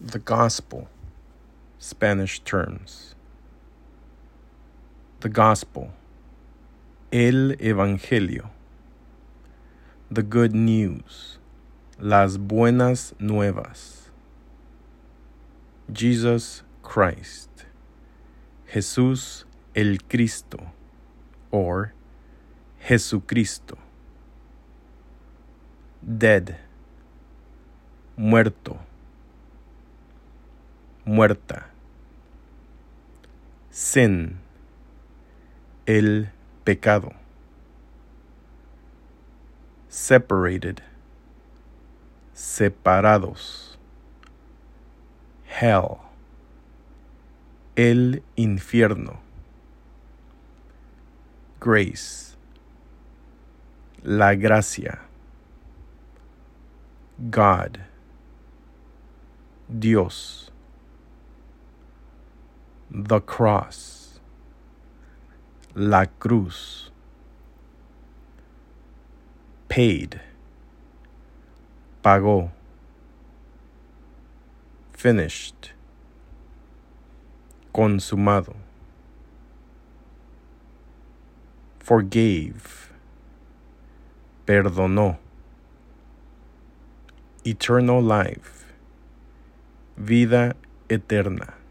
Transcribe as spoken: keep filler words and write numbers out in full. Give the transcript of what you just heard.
The Gospel, Spanish terms. The Gospel, el Evangelio. The good news, las buenas nuevas. Jesus Christ, Jesús el Cristo, or Jesucristo. Dead, muerto, muerta. Sin, el pecado. Separated, separados. Hell, el infierno. Grace, la gracia. God, Dios. The cross, la cruz. Paid, pagó. Finished, consumado. Forgave, perdonó. Eternal life, vida eterna.